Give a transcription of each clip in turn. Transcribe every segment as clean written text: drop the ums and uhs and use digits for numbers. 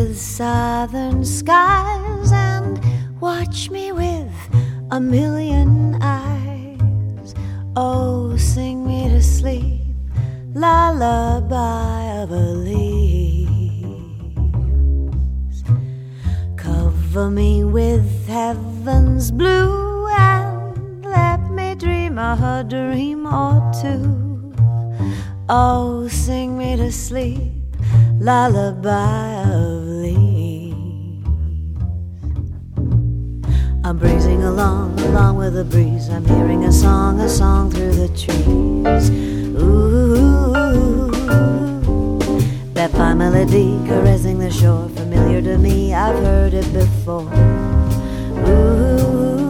with southern skies and watch me with a million eyes. Oh, sing me to sleep, lullaby of a leaves. Cover me with heaven's blue and let me dream a dream or two. Oh, sing me to sleep, lullaby of leaves. I'm breezing along with the breeze. I'm hearing a song through the trees. Ooh, that fine melody caressing the shore, familiar to me, I've heard it before. Ooh,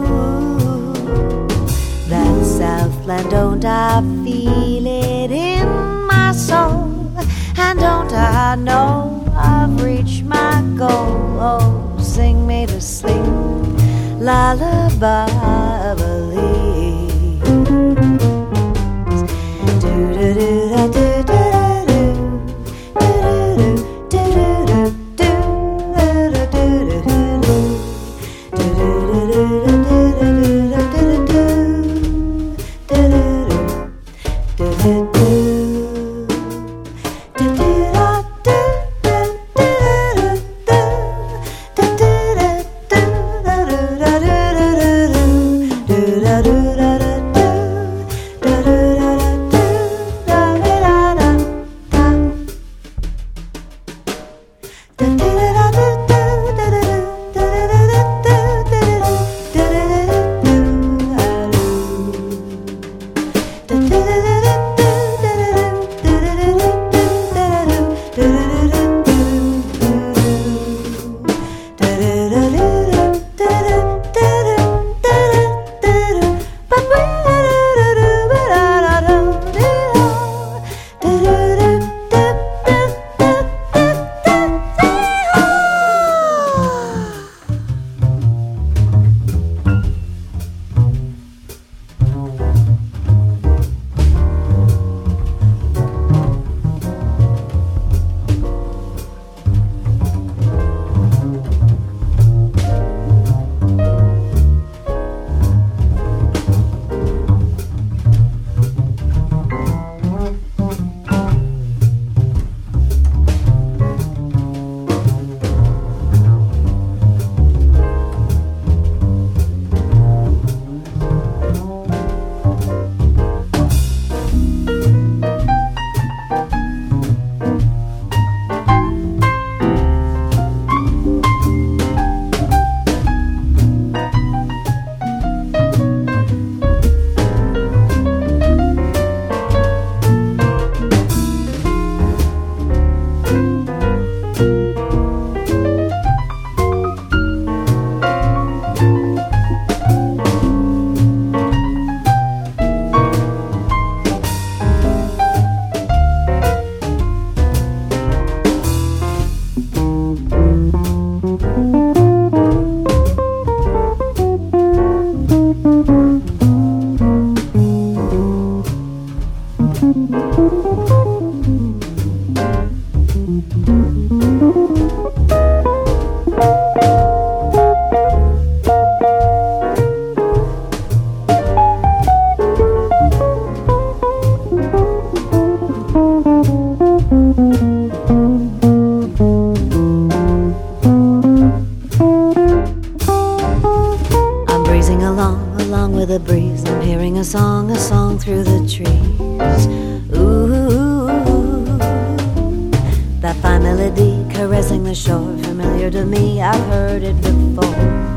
that Southland, don't I feel it in my soul? And don't I know I've reached my goal? Oh, sing me to sleep, lullaby of a leaves. Along with the breeze, I'm hearing a song through the trees. Ooh, that fine melody caressing the shore, familiar to me, I've heard it before.